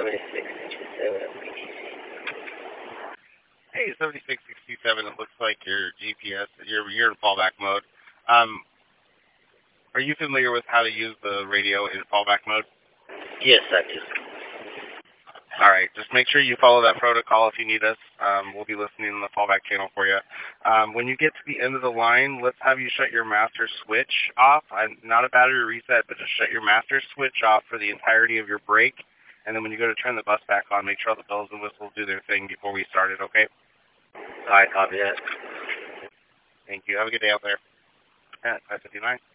Hey, 7667, it looks like your GPS, you're in fallback mode. Are you familiar with how to use the radio in fallback mode? Yes, I do. All right, just make sure you follow that protocol if you need us. We'll be listening on the fallback channel for you. When you get to the end of the line, let's have you shut your master switch off. Not a battery reset, but just shut your master switch off for the entirety of your break. And then when you go to turn the bus back on, make sure all the bells and whistles do their thing before we start it, okay? All right, copy that. Thank you. Have a good day out there. 559.